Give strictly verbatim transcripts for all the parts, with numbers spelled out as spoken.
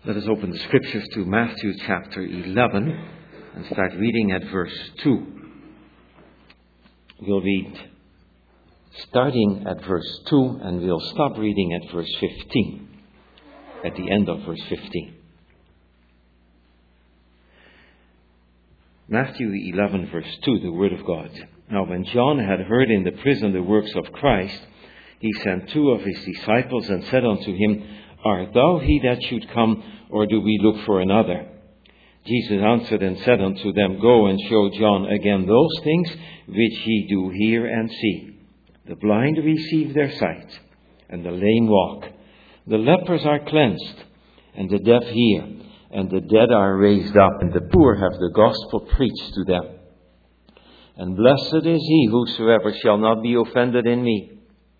Let us open the scriptures to Matthew chapter eleven and start reading at verse two. We'll read starting at verse two and we'll stop reading at verse fifteen, at the end of verse fifteen. Matthew eleven verse two, the word of God. Now when John had heard in the prison the works of Christ, he sent two of his disciples and said unto him, Art thou he that should come, or do we look for another? Jesus answered and said unto them, Go and show John again those things which ye do hear and see. The blind receive their sight, and the lame walk. The lepers are cleansed, and the deaf hear, and the dead are raised up, and the poor have the gospel preached to them. And blessed is he whosoever shall not be offended in me.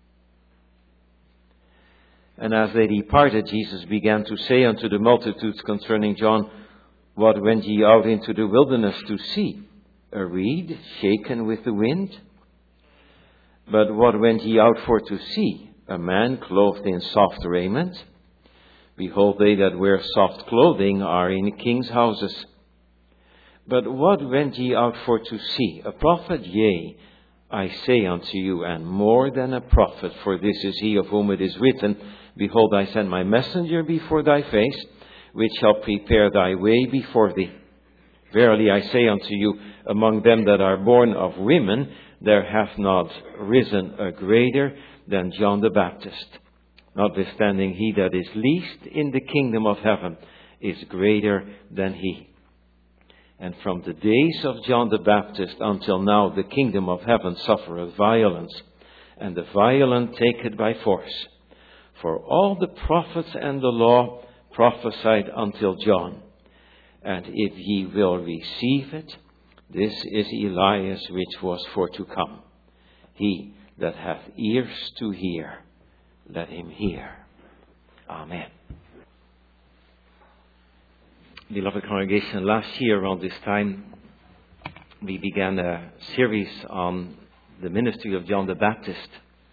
And as they departed, Jesus began to say unto the multitudes concerning John, What went ye out into the wilderness to see? A reed shaken with the wind? But what went ye out for to see? A man clothed in soft raiment? Behold, they that wear soft clothing are in kings' houses. But what went ye out for to see? A prophet? Yea, I say unto you, and more than a prophet, for this is he of whom it is written, Behold, I send my messenger before thy face, which shall prepare thy way before thee. Verily I say unto you, among them that are born of women, there hath not risen a greater than John the Baptist. Notwithstanding, he that is least in the kingdom of heaven is greater than he. And from the days of John the Baptist until now, the kingdom of heaven suffereth violence, and the violent take it by force. For all the prophets and the law prophesied until John. And if ye will receive it, this is Elias which was for to come. He that hath ears to hear, let him hear. Amen. Beloved congregation, last year around this time, we began a series on the ministry of John the Baptist.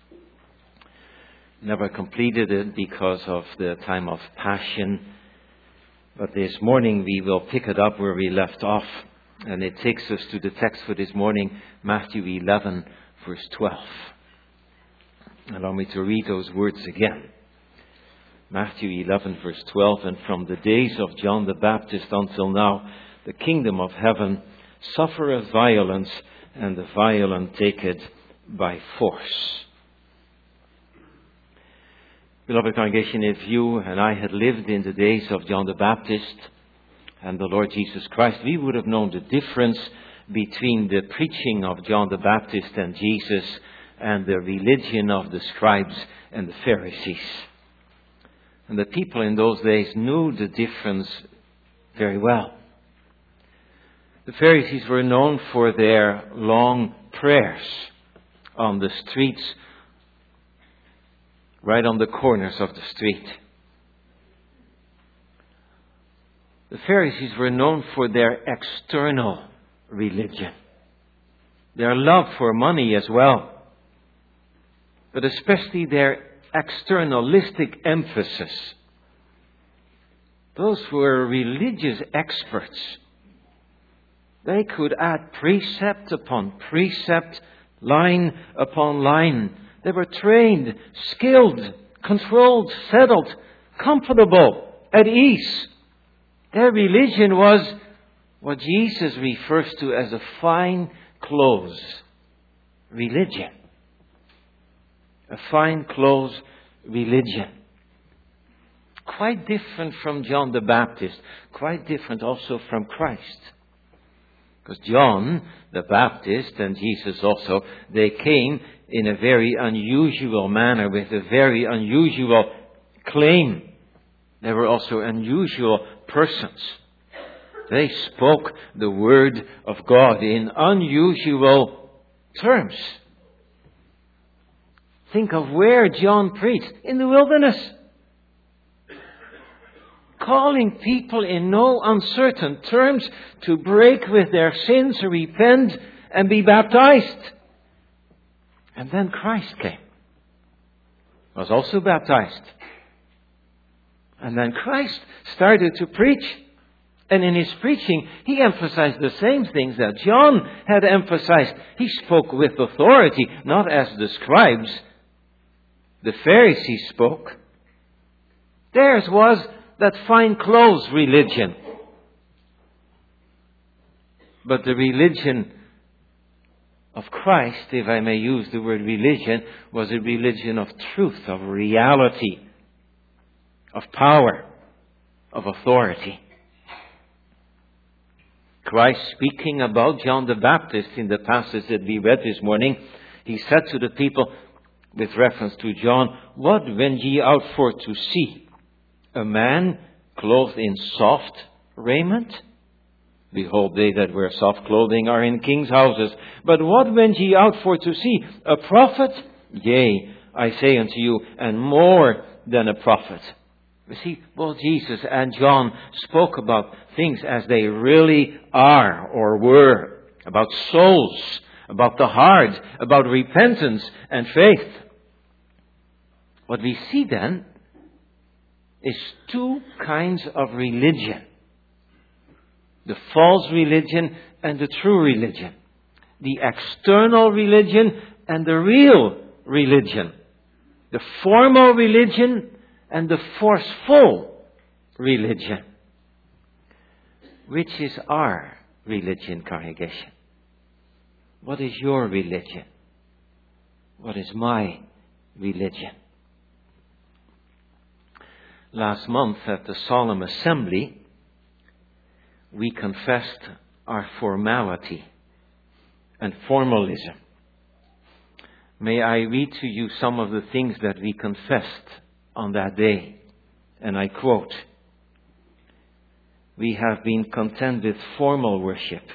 Never completed it because of the time of passion. But this morning we will pick it up where we left off. And it takes us to the text for this morning, Matthew eleven, verse twelve. Allow me to read those words again. Matthew eleven, verse twelve. And from the days of John the Baptist until now, the kingdom of heaven suffereth violence, and the violent take it by force. Beloved congregation, if you and I had lived in the days of John the Baptist and the Lord Jesus Christ, we would have known the difference between the preaching of John the Baptist and Jesus and the religion of the scribes and the Pharisees. And the people in those days knew the difference very well. The Pharisees were known for their long prayers on the streets, right on the corners of the street. The Pharisees were known for their external religion, their love for money as well, but especially their externalistic emphasis. Those were religious experts. They could add precept upon precept, line upon line. They were trained, skilled, controlled, settled, comfortable, at ease. Their religion was what Jesus refers to as a fine clothes religion. A fine clothes religion. Quite different from John the Baptist. Quite different also from Christ. Because John the Baptist and Jesus also, they came in a very unusual manner with a very unusual claim. They were also unusual persons. They spoke the word of God in unusual terms. Think of where John preached. In the wilderness. Calling people in no uncertain terms to break with their sins, repent, and be baptized. And then Christ came. Was also baptized. And then Christ started to preach. And in his preaching, he emphasized the same things that John had emphasized. He spoke with authority, not as the scribes, the Pharisees spoke. Theirs was that fine clothes religion. But the religion of Christ, if I may use the word religion, was a religion of truth, of reality, of power, of authority. Christ, speaking about John the Baptist in the passage that we read this morning, he said to the people, with reference to John, "What went ye out for to see? A man clothed in soft raiment? Behold, they that wear soft clothing are in kings' houses. But what went ye out for to see? A prophet? Yea, I say unto you, and more than a prophet." You see, both Jesus and John spoke about things as they really are or were. About souls, about the heart, about repentance and faith. What we see then is two kinds of religion. The false religion and the true religion. The external religion and the real religion. The formal religion and the forceful religion. Which is our religion, congregation? What is your religion? What is my religion? Last month at the solemn assembly, we confessed our formality and formalism. May I read to you some of the things that we confessed on that day. And I quote, "We have been content with formal worship.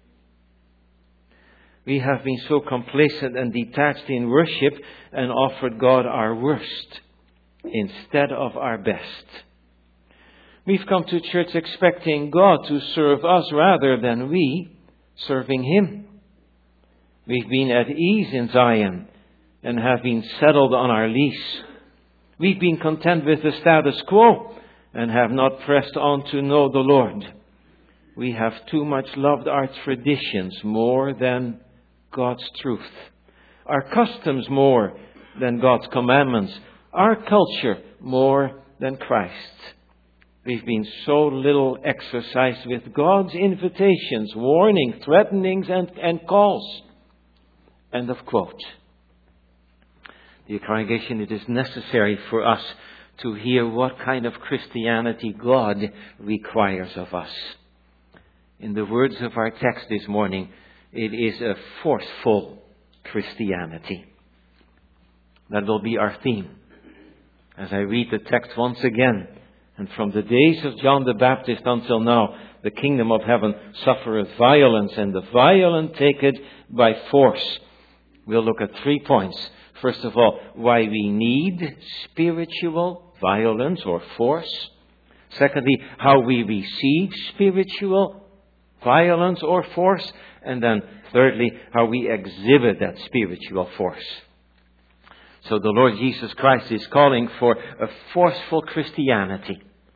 We have been so complacent and detached in worship and offered God our worst instead of our best. We've come to church expecting God to serve us rather than we serving Him. We've been at ease in Zion and have been settled on our lease. We've been content with the status quo and have not pressed on to know the Lord. We have too much loved our traditions more than God's truth, our customs more than God's commandments, our culture more than Christ. We've been so little exercised with God's invitations, warning, threatenings, and, and calls." End of quote. Dear congregation, it is necessary for us to hear what kind of Christianity God requires of us. In the words of our text this morning, it is a forceful Christianity. That will be our theme. As I read the text once again, "And from the days of John the Baptist until now, the kingdom of heaven suffereth violence, and the violent take it by force." We'll look at three points. First of all, why we need spiritual violence or force. Secondly, how we receive spiritual violence or force. And then thirdly, how we exhibit that spiritual force. So the Lord Jesus Christ is calling for a forceful Christianity.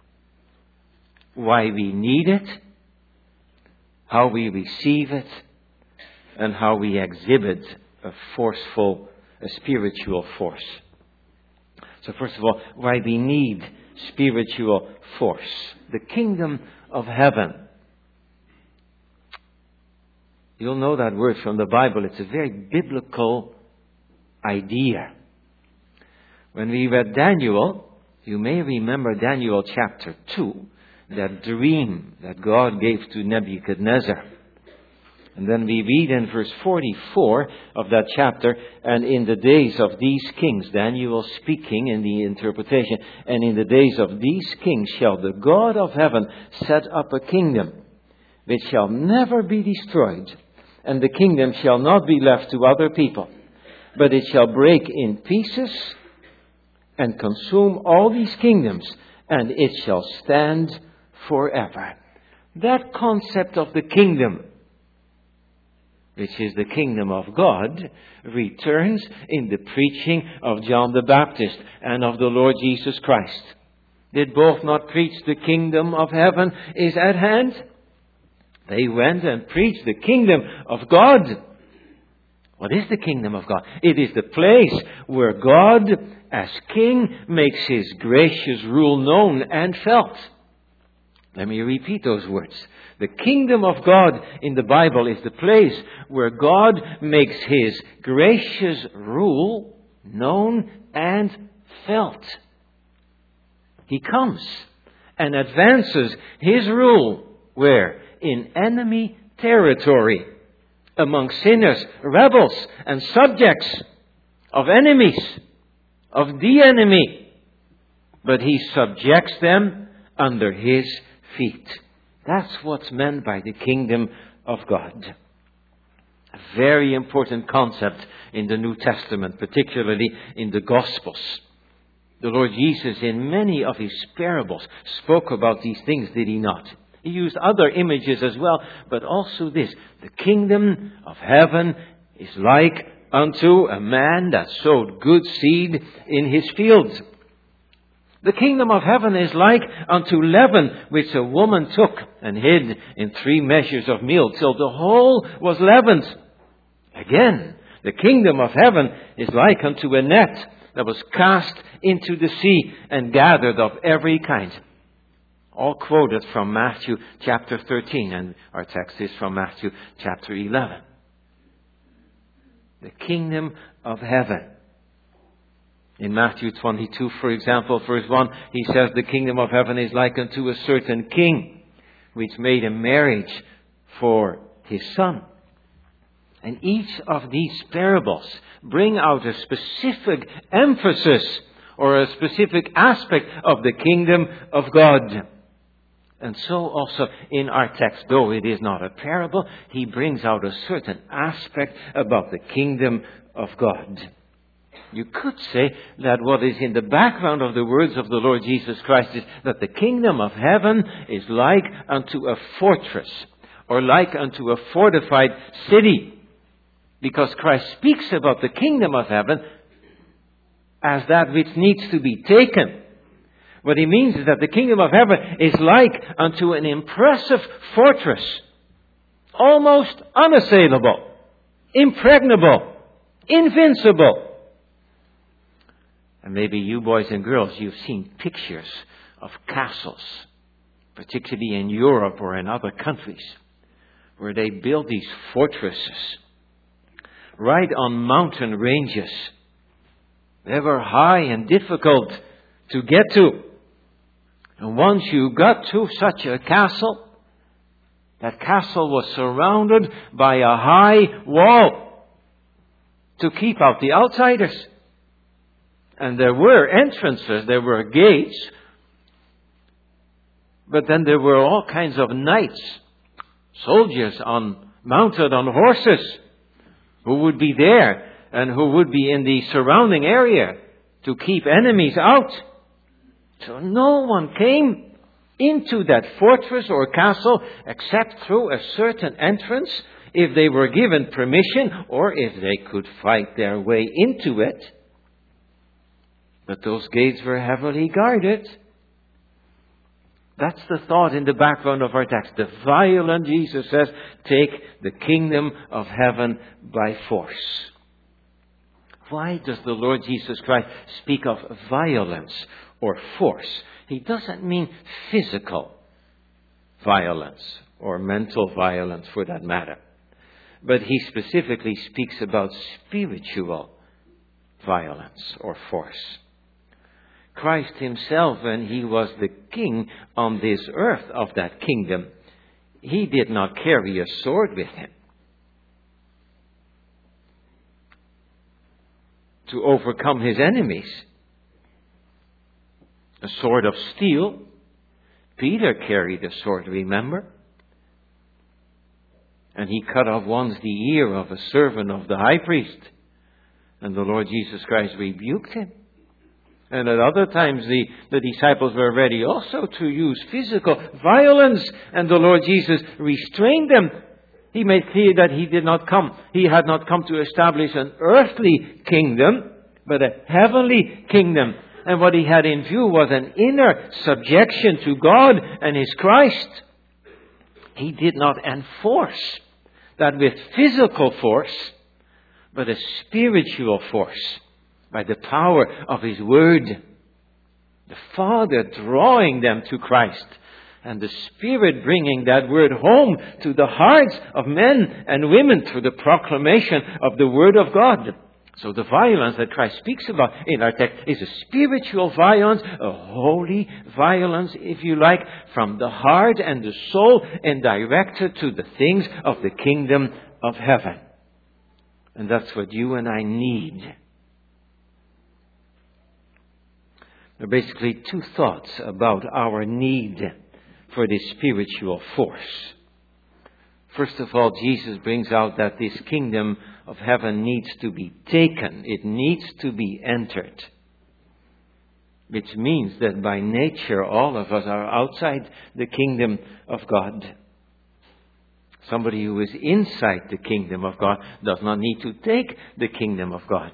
Why we need it, how we receive it, and how we exhibit a forceful, a spiritual force. So first of all, why we need spiritual force. The kingdom of heaven. You'll know that word from the Bible. It's a very biblical idea. When we read Daniel, you may remember Daniel chapter two, that dream that God gave to Nebuchadnezzar. And then we read in verse forty-four of that chapter, "And in the days of these kings," Daniel speaking in the interpretation, "and in the days of these kings shall the God of heaven set up a kingdom, which shall never be destroyed, and the kingdom shall not be left to other people, but it shall break in pieces and consume all these kingdoms, and it shall stand forever." That concept of the kingdom, which is the kingdom of God, returns in the preaching of John the Baptist and of the Lord Jesus Christ. Did both not preach the kingdom of heaven is at hand? They went and preached the kingdom of God. What is the kingdom of God? It is the place where God, as King, makes His gracious rule known and felt. Let me repeat those words. The kingdom of God in the Bible is the place where God makes His gracious rule known and felt. He comes and advances His rule where? In enemy territory, among sinners, rebels, and subjects of enemies, of the enemy. But He subjects them under His feet. That's what's meant by the kingdom of God. A very important concept in the New Testament, particularly in the Gospels. The Lord Jesus, in many of His parables, spoke about these things, did He not? He used other images as well, but also this. The kingdom of heaven is like unto a man that sowed good seed in his field. The kingdom of heaven is like unto leaven, which a woman took and hid in three measures of meal, till the whole was leavened. Again, the kingdom of heaven is like unto a net that was cast into the sea and gathered of every kind. All quoted from Matthew chapter thirteen, and our text is from Matthew chapter eleven. The kingdom of heaven. In Matthew twenty-two, for example, verse one, He says, the kingdom of heaven is like unto a certain king, which made a marriage for his son. And each of these parables bring out a specific emphasis or a specific aspect of the kingdom of God. And so also in our text, though it is not a parable, He brings out a certain aspect about the kingdom of God. You could say that what is in the background of the words of the Lord Jesus Christ is that the kingdom of heaven is like unto a fortress, or like unto a fortified city. Because Christ speaks about the kingdom of heaven as that which needs to be taken. What He means is that the kingdom of heaven is like unto an impressive fortress, almost unassailable, impregnable, invincible. And maybe you boys and girls, you've seen pictures of castles, particularly in Europe or in other countries, where they build these fortresses right on mountain ranges. They were high and difficult to get to. And once you got to such a castle, that castle was surrounded by a high wall to keep out the outsiders. And there were entrances, there were gates, but then there were all kinds of knights, soldiers on mounted on horses, who would be there and who would be in the surrounding area to keep enemies out. So no one came into that fortress or castle except through a certain entrance, if they were given permission or if they could fight their way into it. But those gates were heavily guarded. That's the thought in the background of our text. The violent, Jesus says, take the kingdom of heaven by force. Why does the Lord Jesus Christ speak of violence or force? He doesn't mean physical violence or mental violence for that matter. But He specifically speaks about spiritual violence or force. Christ Himself, when He was the king on this earth of that kingdom, He did not carry a sword with Him to overcome His enemies. A sword of steel. Peter carried a sword, remember? And he cut off once the ear of a servant of the high priest. And the Lord Jesus Christ rebuked him. And at other times the, the disciples were ready also to use physical violence. And the Lord Jesus restrained them. He made clear that He did not come. He had not come to establish an earthly kingdom, but a heavenly kingdom. And what he had in view was an inner subjection to God and His Christ. He did not enforce that with physical force, but a spiritual force by the power of His Word. The Father drawing them to Christ, and the Spirit bringing that Word home to the hearts of men and women through the proclamation of the Word of God. So the violence that Christ speaks about in our text is a spiritual violence, a holy violence, if you like, from the heart and the soul and directed to the things of the kingdom of heaven. And that's what you and I need. There are basically two thoughts about our need for this spiritual force. First of all, Jesus brings out that this kingdom of heaven needs to be taken. It needs to be entered. Which means that by nature all of us are outside the kingdom of God. Somebody who is inside the kingdom of God does not need to take the kingdom of God.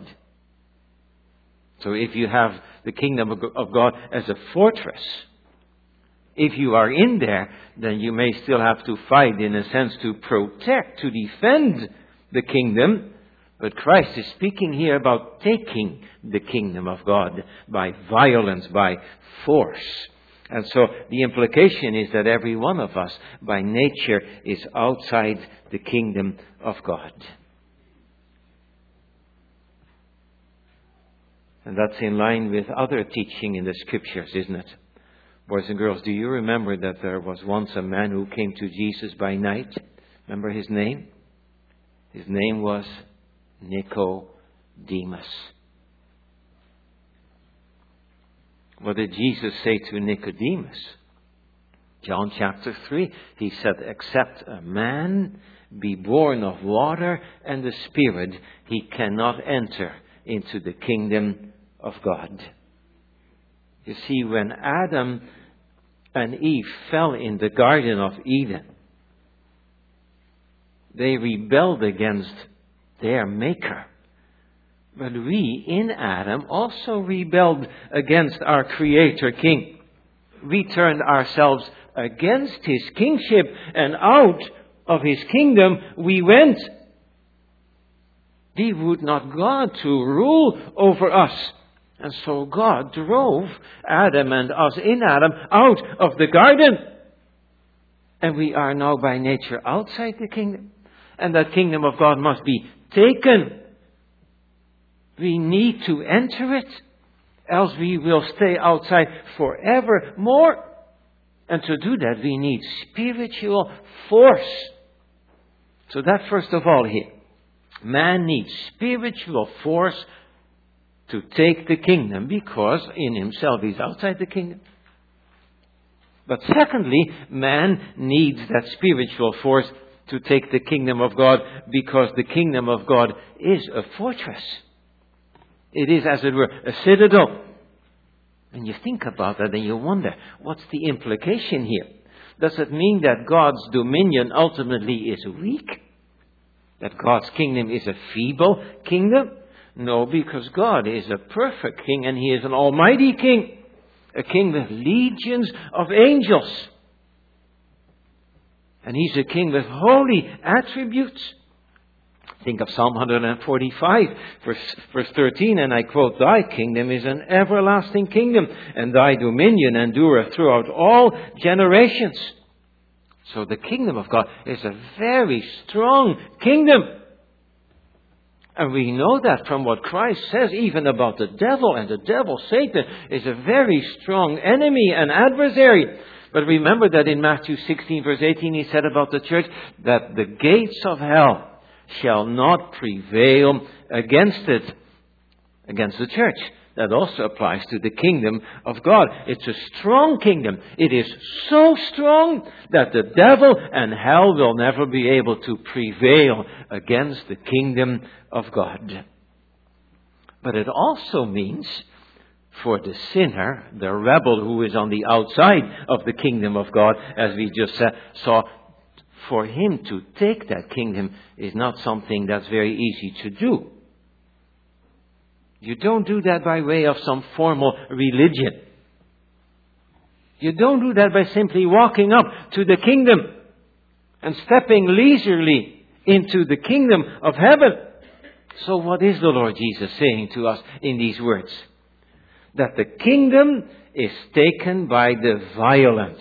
So if you have the kingdom of God as a fortress, if you are in there, then you may still have to fight, in a sense, to protect, to defend the kingdom. But Christ is speaking here about taking the kingdom of God by violence, by force. And so the implication is that every one of us, by nature, is outside the kingdom of God. And that's in line with other teaching in the Scriptures, isn't it? Boys and girls, do you remember that there was once a man who came to Jesus by night? Remember his name? His name was Nicodemus. What did Jesus say to Nicodemus? John chapter three, He said, except a man be born of water and the Spirit, he cannot enter into the kingdom of God. You see, when Adam and Eve fell in the Garden of Eden, they rebelled against their Maker. But we, in Adam, also rebelled against our Creator King. We turned ourselves against His kingship, and out of His kingdom we went. We would not God to rule over us. And so God drove Adam and us in Adam out of the garden. And we are now by nature outside the kingdom. And that kingdom of God must be taken. We need to enter it, else we will stay outside forevermore. And to do that, we need spiritual force. So that first of all here. Man needs spiritual force to take the kingdom, because in himself he's outside the kingdom. But secondly, man needs that spiritual force to take the kingdom of God, because the kingdom of God is a fortress. It is, as it were, a citadel. And you think about that and you wonder, what's the implication here? Does it mean that God's dominion ultimately is weak? That God's kingdom is a feeble kingdom? No, because God is a perfect king and He is an almighty king. A king with legions of angels. And He's a king with holy attributes. Think of Psalm one forty-five, verse, verse thirteen, and I quote, Thy kingdom is an everlasting kingdom, and Thy dominion endureth throughout all generations. So the kingdom of God is a very strong kingdom. And we know that from what Christ says even about the devil. And the devil, Satan, is a very strong enemy and adversary. But remember that in Matthew sixteen verse eighteen He said about the church that the gates of hell shall not prevail against it, against the church. That also applies to the kingdom of God. It's a strong kingdom. It is so strong that the devil and hell will never be able to prevail against the kingdom of God. But it also means for the sinner, the rebel who is on the outside of the kingdom of God, as we just saw, for him to take that kingdom is not something that's very easy to do. You don't do that by way of some formal religion. You don't do that by simply walking up to the kingdom and stepping leisurely into the kingdom of heaven. So what is the Lord Jesus saying to us in these words? That the kingdom is taken by the violent.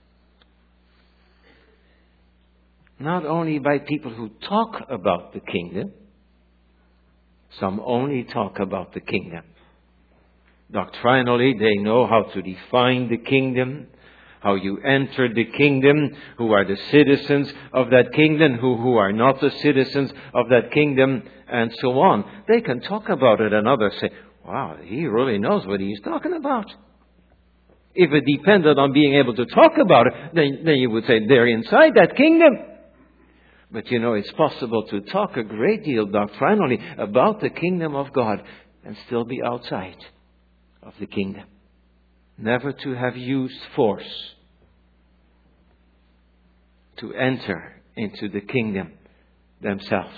Not only by people who talk about the kingdom. Some only talk about the kingdom. Doctrinally, they know how to define the kingdom, how you enter the kingdom, who are the citizens of that kingdom, who, who are not the citizens of that kingdom, and so on. They can talk about it and others say, wow, he really knows what he's talking about. If it depended on being able to talk about it, then, then you would say they're inside that kingdom. But you know, it's possible to talk a great deal doctrinally about the kingdom of God and still be outside of the kingdom. Never to have used force to enter into the kingdom themselves.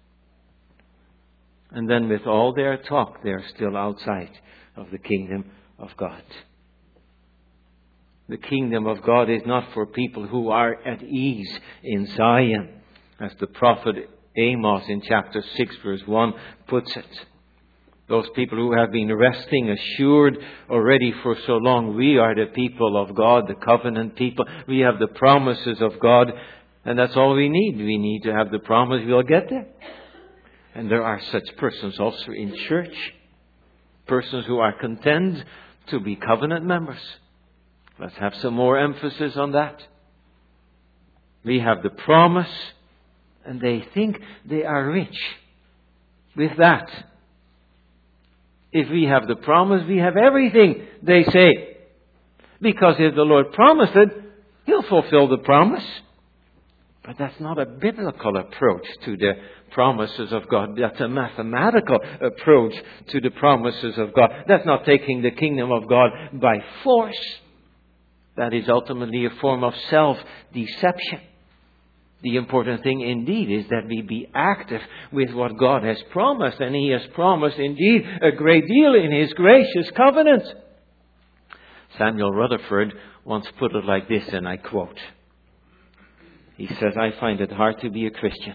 And then with all their talk, they're still outside of the kingdom of God. The kingdom of God is not for people who are at ease in Zion, as the prophet Amos in chapter six verse one puts it. Those people who have been resting assured already for so long. We are the people of God, the covenant people. We have the promises of God, and that's all we need. We need to have the promise we'll get there. And there are such persons also in church. Persons who are content to be covenant members. Let's have some more emphasis on that. We have the promise, and they think they are rich with that. If we have the promise, we have everything, they say. Because if the Lord promised it, He'll fulfill the promise. But that's not a biblical approach to the promises of God. That's a mathematical approach to the promises of God. That's not taking the kingdom of God by force. That is ultimately a form of self-deception. The important thing indeed is that we be active with what God has promised. And He has promised indeed a great deal in His gracious covenant. Samuel Rutherford once put it like this, and I quote. He says, I find it hard to be a Christian.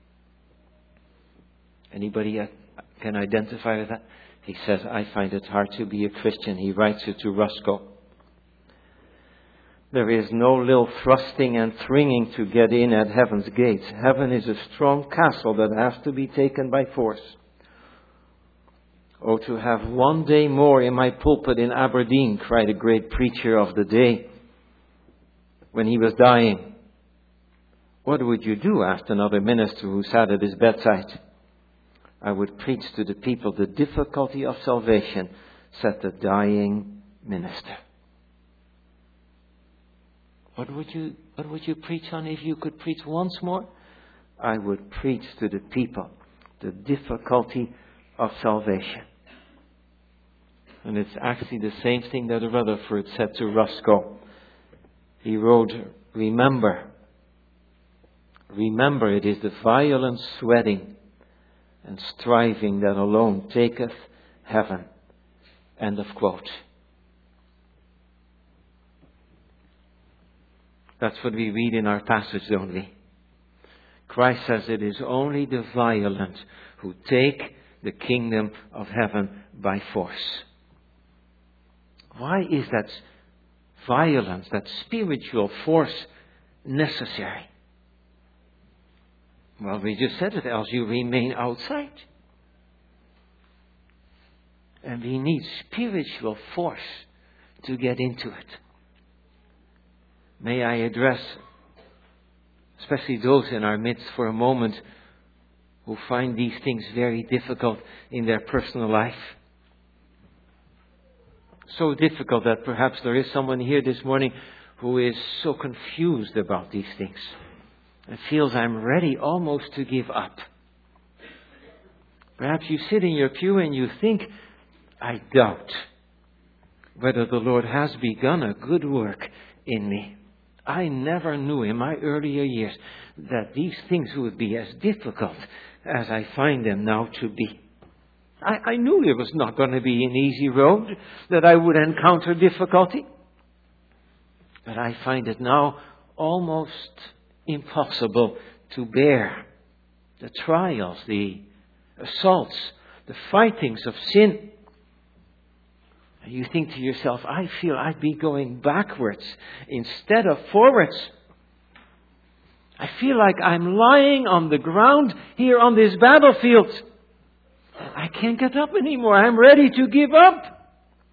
Anybody can identify with that? He says, I find it hard to be a Christian. He writes it to Rusco. There is no little thrusting and thronging to get in at heaven's gates. Heaven is a strong castle that has to be taken by force. Oh, to have one day more in my pulpit in Aberdeen, cried a great preacher of the day when he was dying. What would you do? Asked another minister who sat at his bedside. I would preach to the people the difficulty of salvation, said the dying minister. What would you, what would you preach on if you could preach once more? I would preach to the people the difficulty of salvation. And it's actually the same thing that Rutherford said to Rusco. He wrote, remember, remember it is the violent sweating and striving that alone taketh heaven. End of quote. That's what we read in our passage, don't we? Christ says it is only the violent who take the kingdom of heaven by force. Why is that violence, that spiritual force necessary? Well, we just said it, else you remain outside. And we need spiritual force to get into it. May I address, especially those in our midst for a moment, who find these things very difficult in their personal life. So difficult that perhaps there is someone here this morning who is so confused about these things and feels I'm ready almost to give up. Perhaps you sit in your pew and you think, I doubt whether the Lord has begun a good work in me. I never knew in my earlier years that these things would be as difficult as I find them now to be. I, I knew it was not going to be an easy road, that I would encounter difficulty. But I find it now almost impossible to bear the trials, the assaults, the fightings of sin. And you think to yourself, I feel I'd be going backwards instead of forwards. I feel like I'm lying on the ground here on this battlefield. I can't get up anymore. I'm ready to give up.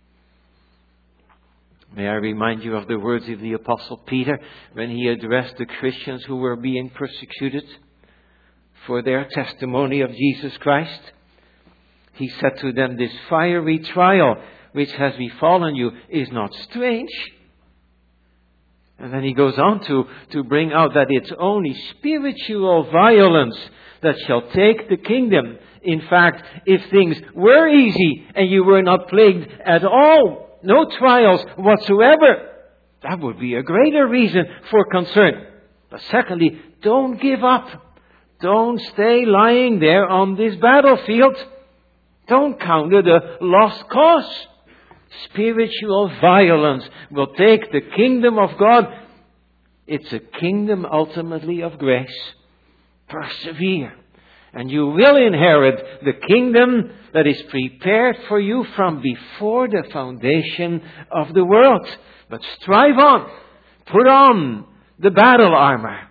May I remind you of the words of the Apostle Peter when he addressed the Christians who were being persecuted for their testimony of Jesus Christ. He said to them, this fiery trial which has befallen you is not strange. And then he goes on to, to bring out that it's only spiritual violence that shall take the kingdom. In fact, if things were easy and you were not plagued at all, no trials whatsoever, that would be a greater reason for concern. But secondly, don't give up. Don't stay lying there on this battlefield. Don't count it a lost cause. Spiritual violence will take the kingdom of God. It's a kingdom ultimately of grace. Persevere. And you will inherit the kingdom that is prepared for you from before the foundation of the world. But strive on. Put on the battle armor.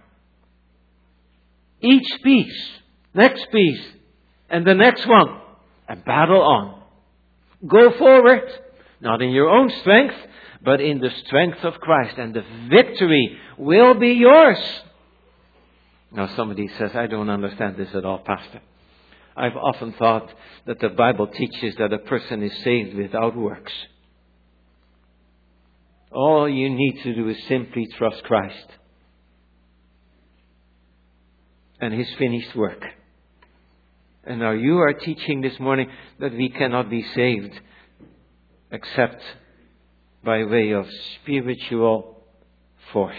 Each piece, next piece, and the next one. And battle on. Go forward. Not in your own strength, but in the strength of Christ. And the victory will be yours. Now somebody says, I don't understand this at all, Pastor. I've often thought that the Bible teaches that a person is saved without works. All you need to do is simply trust Christ and His finished work. And now you are teaching this morning that we cannot be saved except by way of spiritual force.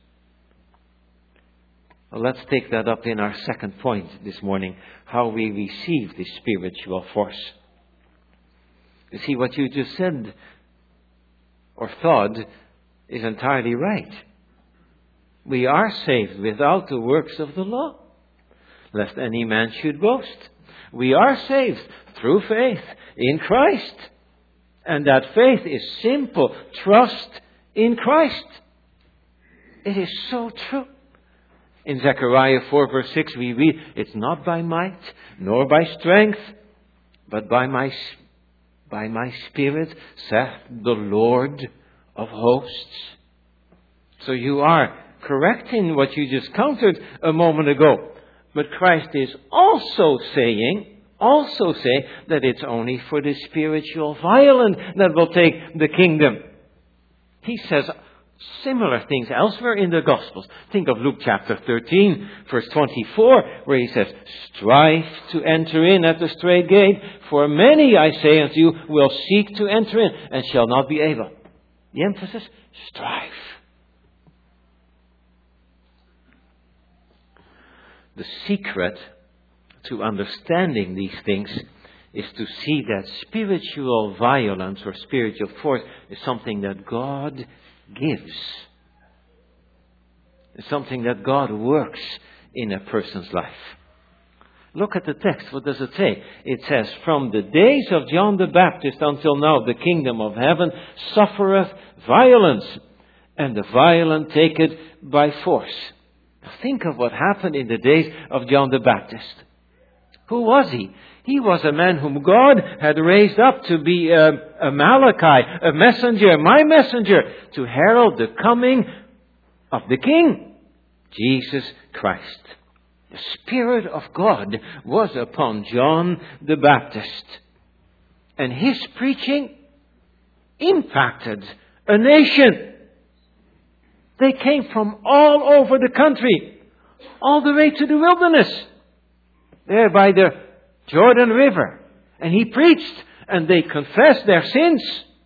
Well, let's take that up in our second point this morning, how we receive this spiritual force. You see, what you just said or thought is entirely right. We are saved without the works of the law, lest any man should boast. We are saved through faith in Christ. And that faith is simple trust in Christ. It is so true. In Zechariah four verse six we read, it's not by might nor by strength, but by my, by my Spirit, saith the Lord of hosts. So you are correct in what you just countered a moment ago. But Christ is also saying, also say that it's only for the spiritual violent that will take the kingdom. He says similar things elsewhere in the Gospels. Think of Luke chapter thirteen, verse twenty-four, where he says, strive to enter in at the strait gate, for many, I say unto you, will seek to enter in and shall not be able. The emphasis, strive. The secret to understanding these things is to see that spiritual violence or spiritual force is something that God gives. It's something that God works in a person's life. Look at the text. What does it say? It says, from the days of John the Baptist until now, the kingdom of heaven suffereth violence, and the violent take it by force. Now think of what happened in the days of John the Baptist. Who was he? He was a man whom God had raised up to be a, a Malachi, a messenger, my messenger, to herald the coming of the King, Jesus Christ. The Spirit of God was upon John the Baptist. And his preaching impacted a nation. They came from all over the country, all the way to the wilderness, there by the Jordan River. And he preached, and they confessed their sins.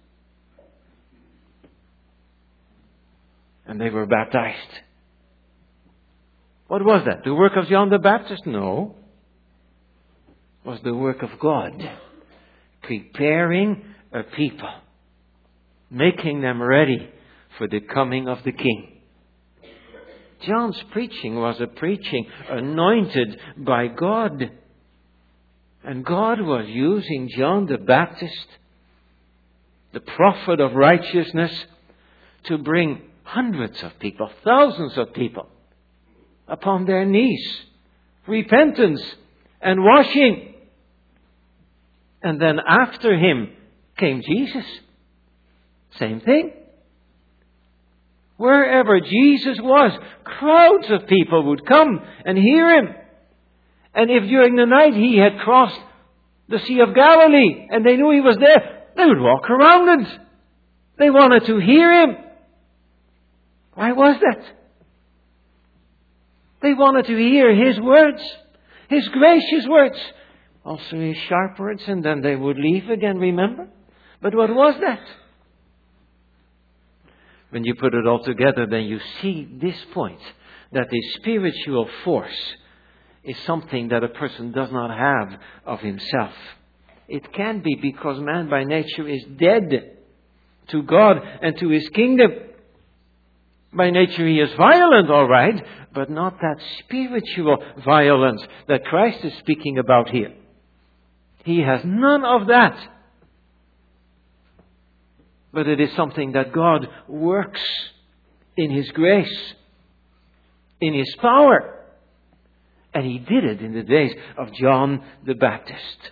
And they were baptized. What was that? The work of John the Baptist? No. It was the work of God preparing a people, making them ready for the coming of the King. John's preaching was a preaching anointed by God. And God was using John the Baptist, the prophet of righteousness, to bring hundreds of people, thousands of people, upon their knees, repentance and washing. And then after him came Jesus. Same thing. Wherever Jesus was, crowds of people would come and hear him. And if during the night he had crossed the Sea of Galilee and they knew he was there, they would walk around it. They wanted to hear him. Why was that? They wanted to hear his words, his gracious words, also his sharp words, and then they would leave again, remember? But what was that? When you put it all together, then you see this point, that the spiritual force is something that a person does not have of himself. It can be because man by nature is dead to God and to his kingdom. By nature he is violent, all right, but not that spiritual violence that Christ is speaking about here. He has none of that. But it is something that God works in His grace, in His power. And He did it in the days of John the Baptist.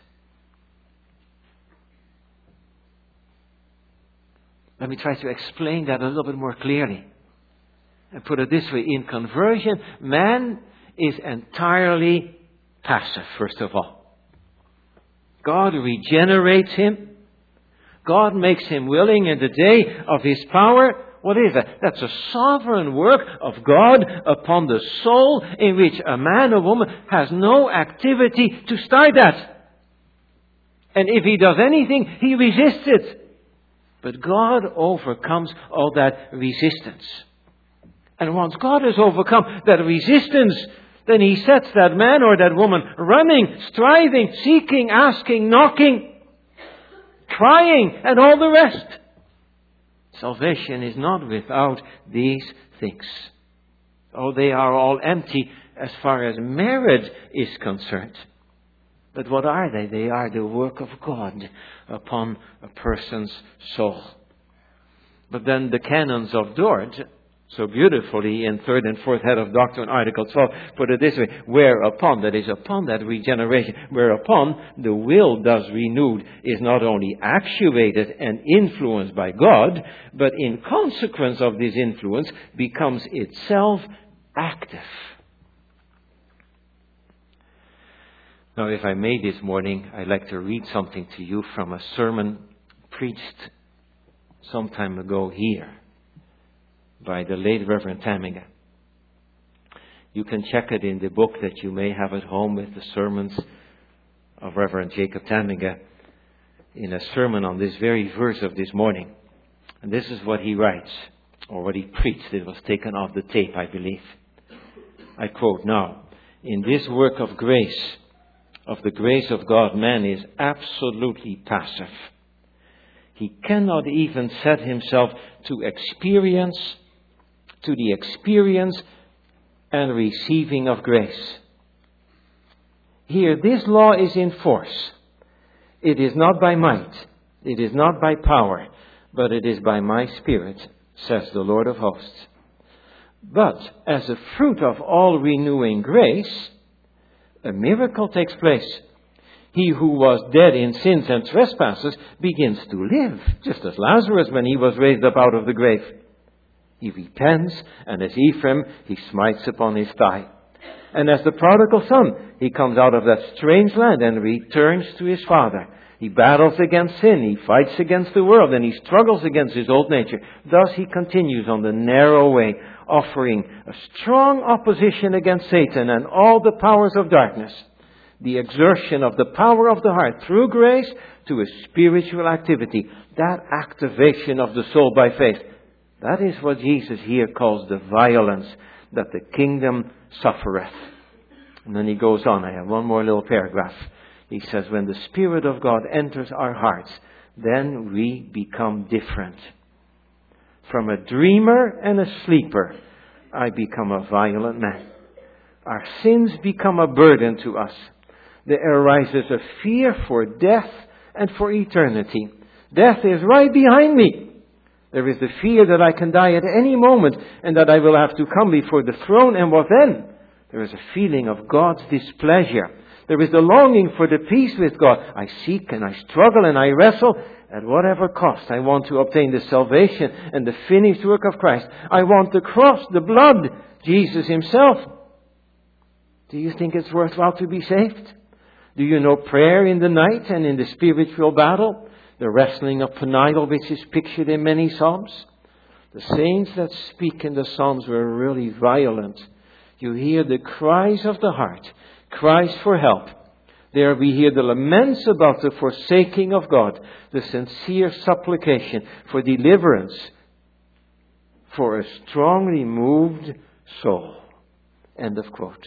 Let me try to explain that a little bit more clearly. And put it this way, in conversion, man is entirely passive, first of all. God regenerates him. God makes him willing in the day of His power. What is that? That's a sovereign work of God upon the soul in which a man or woman has no activity to start that. And if he does anything, he resists it. But God overcomes all that resistance. And once God has overcome that resistance, then He sets that man or that woman running, striving, seeking, asking, knocking, crying, and all the rest. Salvation is not without these things. Oh, they are all empty as far as merit is concerned. But what are they? They are the work of God upon a person's soul. But then the canons of Dort, so beautifully in third and fourth head of Doctrine, Article twelve, put it this way, whereupon, that is upon that regeneration, whereupon the will thus renewed is not only actuated and influenced by God, but in consequence of this influence becomes itself active. Now, if I may this morning, I'd like to read something to you from a sermon preached some time ago here by the late Reverend Tamminga. You can check it in the book that you may have at home with the sermons of Reverend Jacob Tamminga in a sermon on this very verse of this morning. And this is what he writes, or what he preached. It was taken off the tape, I believe. I quote now, "In this work of grace, of the grace of God, man is absolutely passive. He cannot even set himself to experience, to the experience and receiving of grace. Here, this law is in force. It is not by might, it is not by power, but it is by my Spirit, says the Lord of hosts. But as a fruit of all renewing grace, a miracle takes place. He who was dead in sins and trespasses begins to live, just as Lazarus when he was raised up out of the grave. He repents, and as Ephraim, he smites upon his thigh. And as the prodigal son, he comes out of that strange land and returns to his father. He battles against sin, he fights against the world, and he struggles against his old nature. Thus he continues on the narrow way, offering a strong opposition against Satan and all the powers of darkness. The exertion of the power of the heart through grace to a spiritual activity. That activation of the soul by faith. That is what Jesus here calls the violence that the kingdom suffereth." And then he goes on. I have one more little paragraph. He says, when the Spirit of God enters our hearts, then we become different. From a dreamer and a sleeper, I become a violent man. Our sins become a burden to us. There arises a fear for death and for eternity. Death is right behind me. There is the fear that I can die at any moment and that I will have to come before the throne, and what then? There is a feeling of God's displeasure. There is the longing for the peace with God. I seek and I struggle and I wrestle. At whatever cost, I want to obtain the salvation and the finished work of Christ. I want the cross, the blood, Jesus Himself. Do you think it's worthwhile to be saved? Do you know prayer in the night and in the spiritual battle? The wrestling of Peniel, which is pictured in many Psalms. The saints that speak in the Psalms were really violent. You hear the cries of the heart, cries for help. There we hear the laments about the forsaking of God, the sincere supplication for deliverance, for a strongly moved soul. End of quote.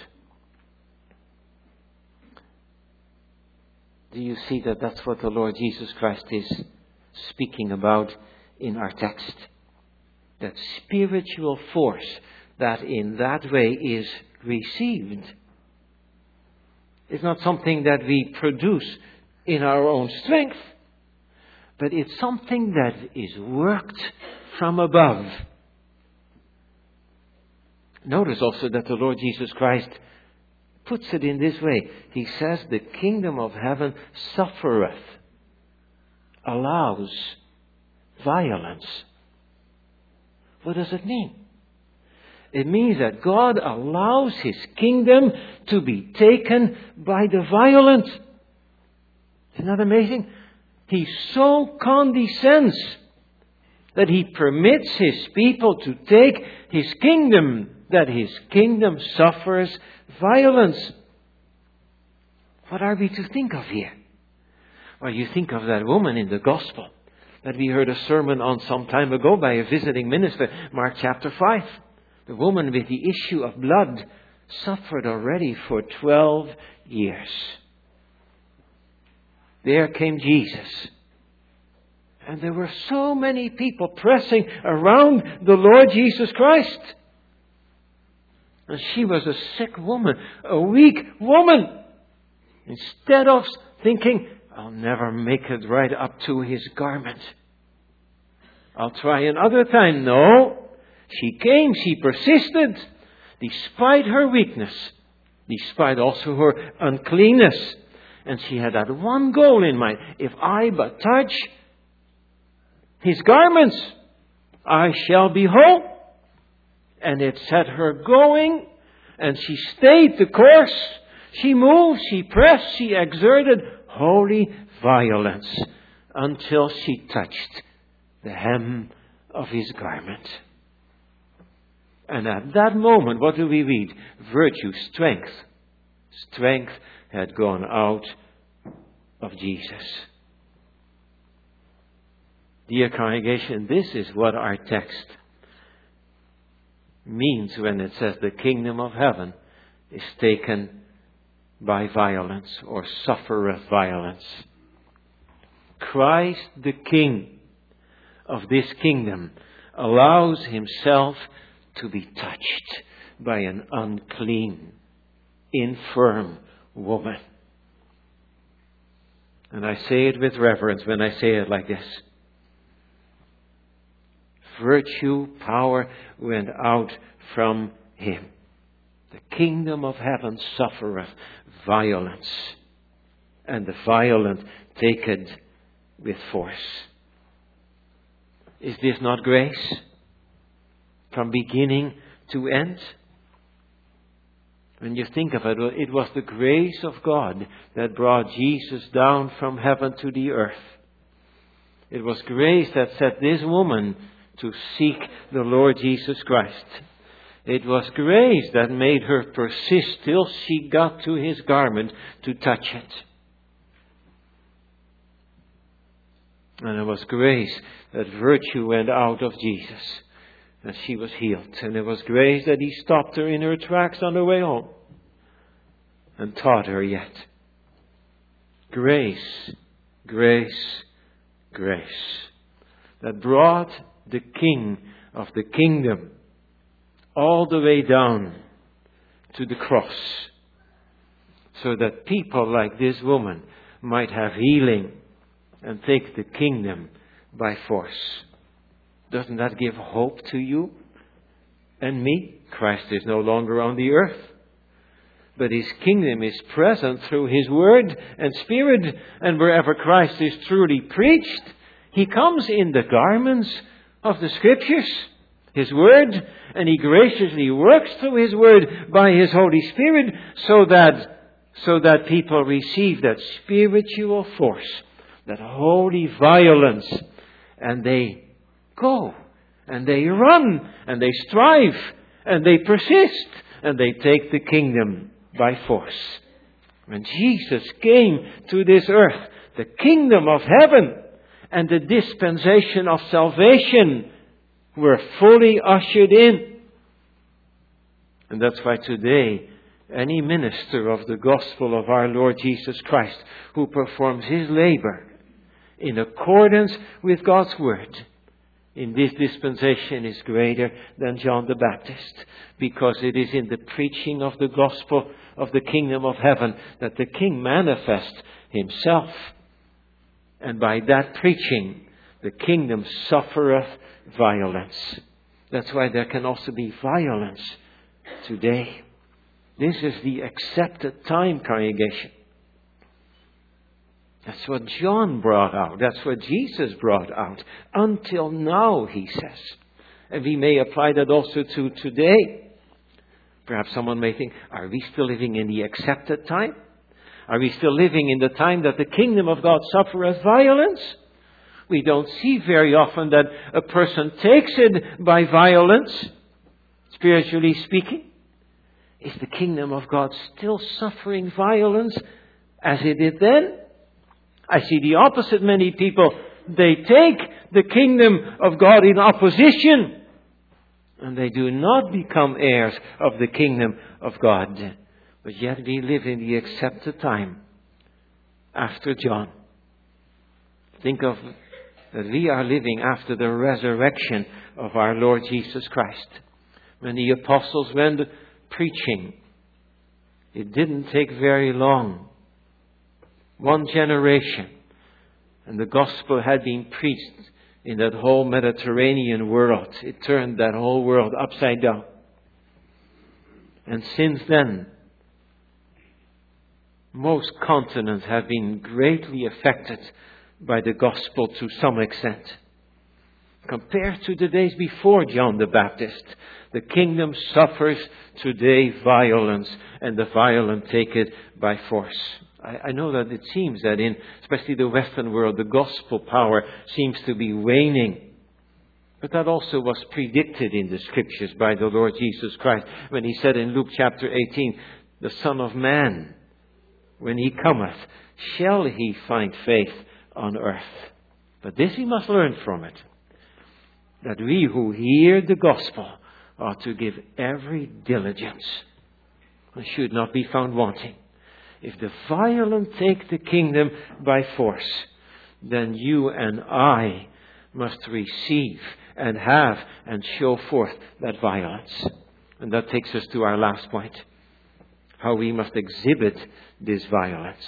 Do you see that that's what the Lord Jesus Christ is speaking about in our text? That spiritual force that in that way is received. It's not something that we produce in our own strength, but it's something that is worked from above. Notice also that the Lord Jesus Christ puts it in this way. He says, the kingdom of heaven suffereth, allows violence. What does it mean? It means that God allows His kingdom to be taken by the violent. Isn't that amazing? He so condescends that He permits His people to take His kingdom, that His kingdom suffers violence. What are we to think of here? Well, you think of that woman in the Gospel that we heard a sermon on some time ago by a visiting minister, Mark chapter five. The woman with the issue of blood suffered already for twelve years. There came Jesus. And there were so many people pressing around the Lord Jesus Christ. And she was a sick woman, a weak woman. Instead of thinking, I'll never make it right up to His garment. I'll try another time. No. She came, she persisted, despite her weakness, despite also her uncleanness. And she had that one goal in mind. If I but touch His garments, I shall be whole. And it set her going, and she stayed the course. She moved, she pressed, she exerted holy violence until she touched the hem of His garment. And at that moment, what do we read? Virtue, strength. Strength had gone out of Jesus. Dear congregation, this is what our text means when it says the kingdom of heaven is taken by violence or suffereth violence. Christ, the King of this kingdom, allows Himself to be touched by an unclean, infirm woman. And I say it with reverence when I say it like this. Virtue, power went out from Him. The kingdom of heaven suffereth violence, and the violent take it with force. Is this not grace? From beginning to end? When you think of it, it was the grace of God that brought Jesus down from heaven to the earth. It was grace that set this woman to seek the Lord Jesus Christ. It was grace that made her persist till she got to His garment to touch it. And it was grace that virtue went out of Jesus, and she was healed. And it was grace that He stopped her in her tracks on the way home and taught her yet. Grace, grace, grace. That brought the King of the kingdom all the way down to the cross, so that people like this woman might have healing and take the kingdom by force. Doesn't that give hope to you and me? Christ is no longer on the earth, but His kingdom is present through His Word and Spirit, and wherever Christ is truly preached, He comes in the garments of the Scriptures, His Word, and He graciously works through His Word by His Holy Spirit so that, so that people receive that spiritual force, that holy violence, and they go, and they run, and they strive, and they persist, and they take the kingdom by force. When Jesus came to this earth, the kingdom of heaven and the dispensation of salvation were fully ushered in. And that's why today, any minister of the gospel of our Lord Jesus Christ who performs his labor in accordance with God's word in this dispensation is greater than John the Baptist, because it is in the preaching of the gospel of the kingdom of heaven that the King manifests himself. And by that preaching, the kingdom suffereth violence. That's why there can also be violence today. This is the accepted time, congregation. That's what John brought out. That's what Jesus brought out. Until now, he says. And we may apply that also to today. Perhaps someone may think, are we still living in the accepted time? Are we still living in the time that the kingdom of God suffereth violence? We don't see very often that a person takes it by violence, spiritually speaking. Is the kingdom of God still suffering violence as it did then? I see the opposite. Many people, they take the kingdom of God in opposition, and they do not become heirs of the kingdom of God. But yet we live in the accepted time after John. Think of that we are living after the resurrection of our Lord Jesus Christ. When the apostles went preaching, it didn't take very long. One generation, and the gospel had been preached in that whole Mediterranean world. It turned that whole world upside down. And since then, most continents have been greatly affected by the gospel to some extent. Compared to the days before John the Baptist, the kingdom suffers today violence, and the violent take it by force. I, I know that it seems that in, especially the Western world, the gospel power seems to be waning. But that also was predicted in the Scriptures by the Lord Jesus Christ, when He said in Luke chapter eighteen, the Son of Man, when He cometh, shall He find faith on earth? But this we must learn from it, that we who hear the gospel ought to give every diligence and should not be found wanting. If the violent take the kingdom by force, then you and I must receive and have and show forth that violence. And that takes us to our last point, how we must exhibit this violence.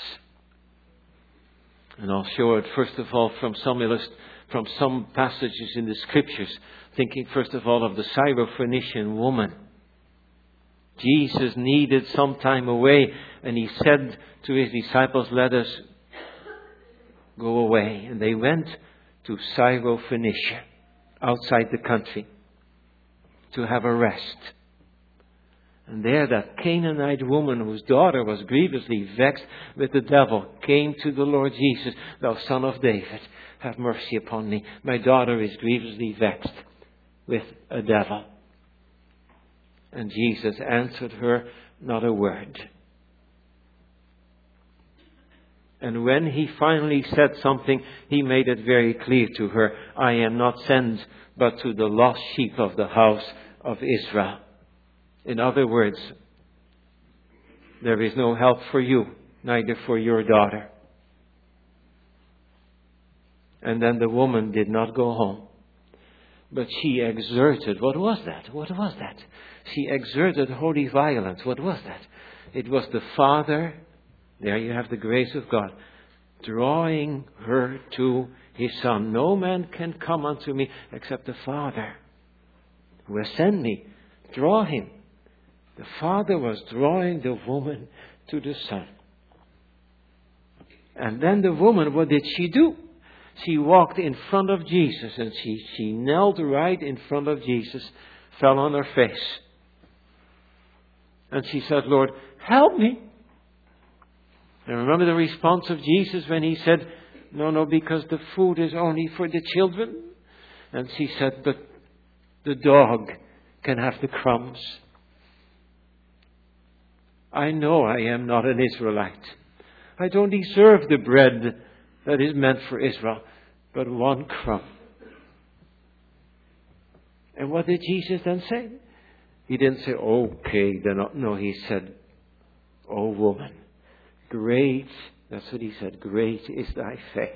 And I'll show it first of all from some illust- from some passages in the Scriptures, thinking first of all of the Syrophoenician woman. Jesus needed some time away, and He said to His disciples, let us go away. And they went to Syrophoenicia, outside the country, to have a rest. And there that Canaanite woman, whose daughter was grievously vexed with the devil, came to the Lord Jesus. Thou Son of David, have mercy upon me. My daughter is grievously vexed with a devil. And Jesus answered her not a word. And when He finally said something, He made it very clear to her, I am not sent but to the lost sheep of the house of Israel. In other words, there is no help for you, neither for your daughter. And then the woman did not go home. But she exerted, what was that? What was that? She exerted holy violence. What was that? It was the Father, there you have the grace of God, drawing her to His Son. No man can come unto me except the Father who has sent me. Draw him. The Father was drawing the woman to the Son. And then the woman, what did she do? She walked in front of Jesus and she, she knelt right in front of Jesus, fell on her face. And she said, Lord, help me. And remember the response of Jesus when He said, no, no, because the food is only for the children. And she said, but the dog can have the crumbs. I know I am not an Israelite. I don't deserve the bread that is meant for Israel, but one crumb. And what did Jesus then say? He didn't say, okay, then no, He said, oh woman, great, that's what He said, great is thy faith.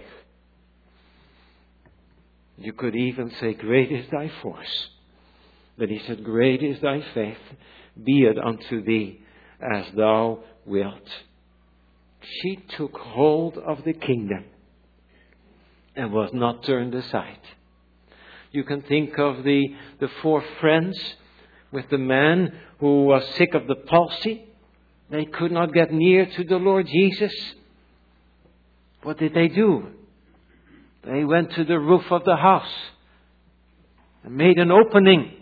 You could even say, great is thy force. But He said, great is thy faith, be it unto thee as thou wilt. She took hold of the kingdom and was not turned aside. You can think of the, the four friends with the man who was sick of the palsy. They could not get near to the Lord Jesus. What did they do? They went to the roof of the house and made an opening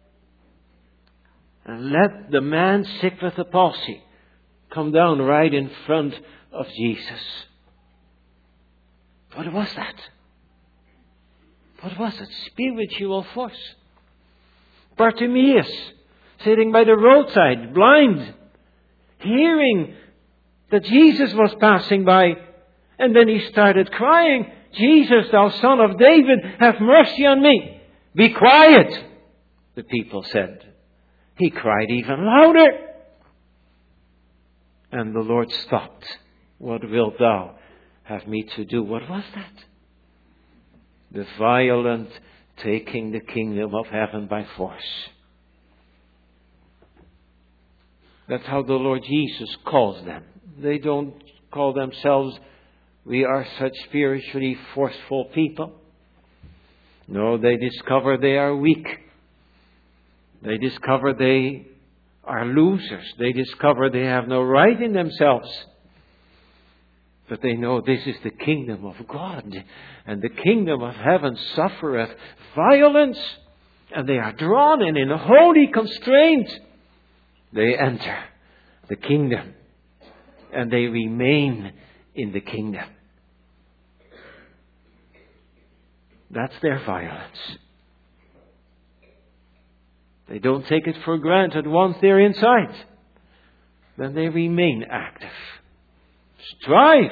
and let the man sick with the palsy come down right in front of Jesus. What was that? What was it? Spiritual force. Bartimaeus, sitting by the roadside, blind, hearing that Jesus was passing by, and then he started crying, Jesus, thou Son of David, have mercy on me. Be quiet, the people said. He cried even louder. And the Lord stopped. What wilt thou have me to do? What was that? The violent taking the kingdom of heaven by force. That's how the Lord Jesus calls them. They don't call themselves, we are such spiritually forceful people. No, they discover they are weak. They discover they are losers. They discover they have no right in themselves. But they know this is the kingdom of God. And the kingdom of heaven suffereth violence. And they are drawn and in holy constraint. They enter the kingdom. And they remain in the kingdom. That's their violence. They don't take it for granted once they're inside. Then they remain active. Strive.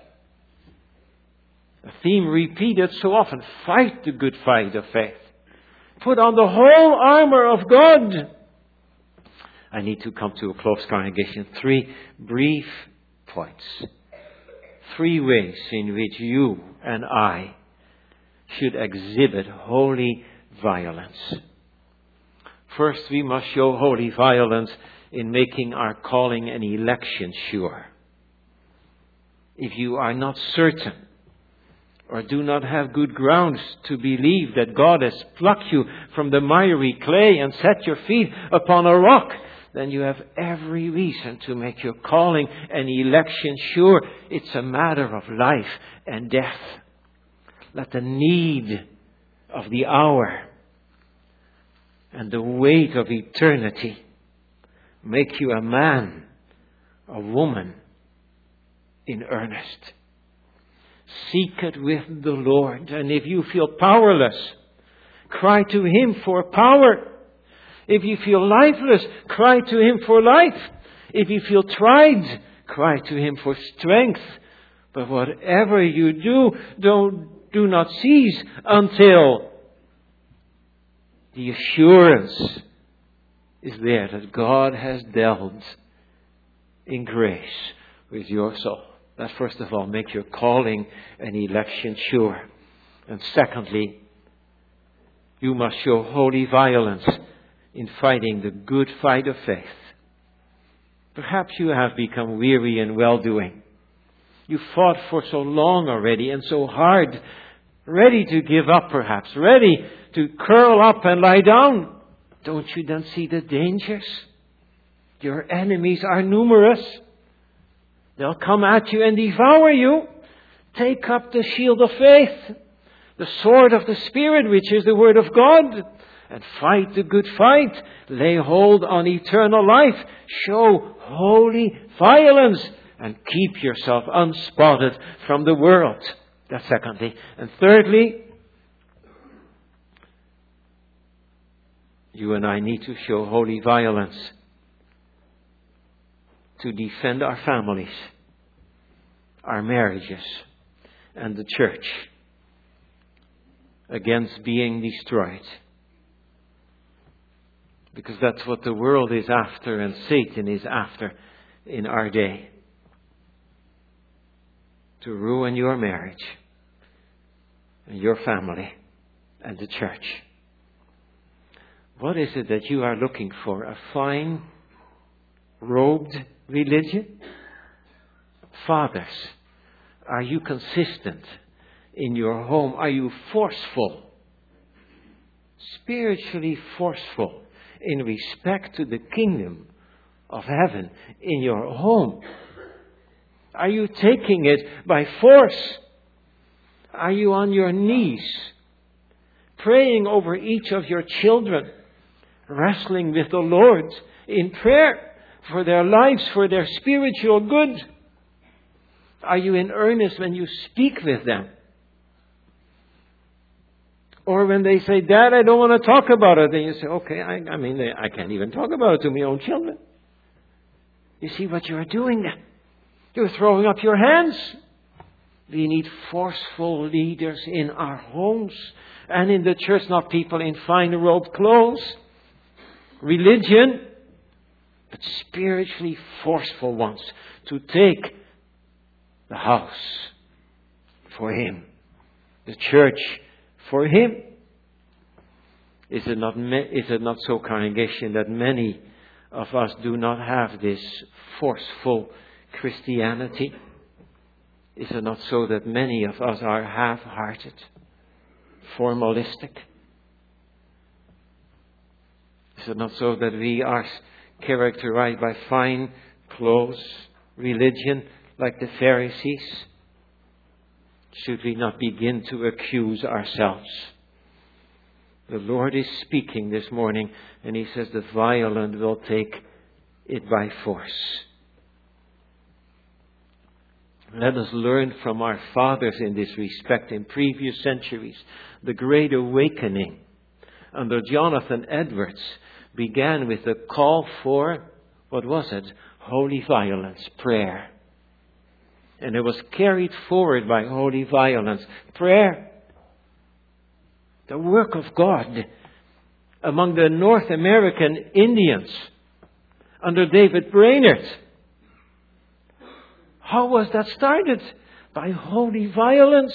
A theme repeated so often. Fight the good fight of faith. Put on the whole armor of God. I need to come to a close, congregation. Three brief points. Three ways in which you and I should exhibit holy violence. First, we must show holy violence in making our calling and election sure. If you are not certain or do not have good grounds to believe that God has plucked you from the miry clay and set your feet upon a rock, then you have every reason to make your calling and election sure. It's a matter of life and death. Let the need of the hour and the weight of eternity make you a man, a woman in earnest. Seek it with the Lord. And if you feel powerless, cry to Him for power. If you feel lifeless, cry to Him for life. If you feel tried, cry to Him for strength. But whatever you do, don't, do not cease until the assurance is there that God has dealt in grace with your soul. That first of all, make your calling and election sure. And secondly, you must show holy violence in fighting the good fight of faith. Perhaps you have become weary in well-doing. You fought for so long already and so hard, ready to give up perhaps, ready to curl up and lie down. Don't you then see the dangers? Your enemies are numerous. They'll come at you and devour you. Take up the shield of faith, the sword of the Spirit, which is the Word of God, and fight the good fight. Lay hold on eternal life. Show holy violence and keep yourself unspotted from the world. That's secondly. And thirdly, you and I need to show holy violence to defend our families, our marriages, and the church against being destroyed. Because that's what the world is after and Satan is after in our day. To ruin your marriage and your family and the church. What is it that you are looking for? A fine, robed religion? Fathers, are you consistent in your home? Are you forceful? Spiritually forceful in respect to the kingdom of heaven in your home? Are you taking it by force? Are you on your knees, praying over each of your children, wrestling with the Lord in prayer for their lives, for their spiritual good? Are you in earnest when you speak with them? Or when they say, Dad, I don't want to talk about it. Then you say, okay, I, I mean, I can't even talk about it to my own children. You see what you're doing then? You're throwing up your hands. We need forceful leaders in our homes and in the church, not people in fine robed clothes. Religion, but spiritually forceful ones to take the house for Him, the church for Him. Is it not, is it not so, congregation, that many of us do not have this forceful Christianity? Is it not so that many of us are half-hearted, formalistic? Is it not so that we are characterized by fine clothes, religion, like the Pharisees? Should we not begin to accuse ourselves? The Lord is speaking this morning, and He says the violent will take it by force. Let us learn from our fathers in this respect in previous centuries. The Great Awakening under Jonathan Edwards began with a call for, what was it? Holy violence, prayer. And it was carried forward by holy violence, prayer. The work of God among the North American Indians under David Brainerd. How was that started? By holy violence.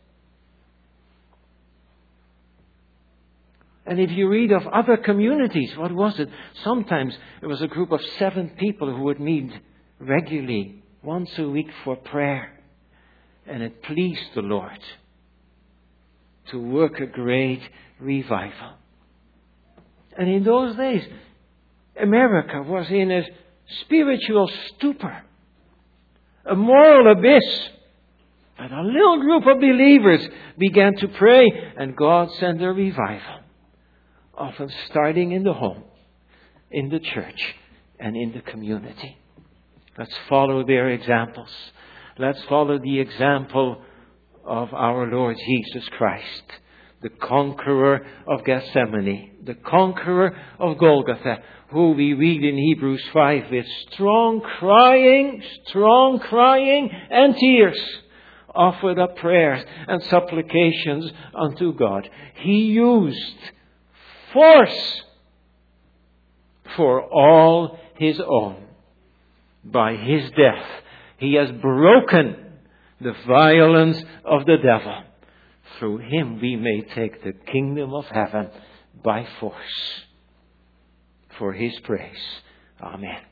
And if you read of other communities, what was it? Sometimes it was a group of seven people who would meet regularly once a week for prayer. And it pleased the Lord to work a great revival. And in those days, America was in a spiritual stupor, a moral abyss. But a little group of believers began to pray, and God sent a revival. Often starting in the home, in the church, and in the community. Let's follow their examples. Let's follow the example of our Lord Jesus Christ, the conqueror of Gethsemane, the conqueror of Golgotha, who we read in Hebrews five with strong crying, strong crying and tears, offered up prayers and supplications unto God. He used force for all His own. By His death, He has broken the violence of the devil. through him we may take the kingdom of heaven by force. For his praise. Amen.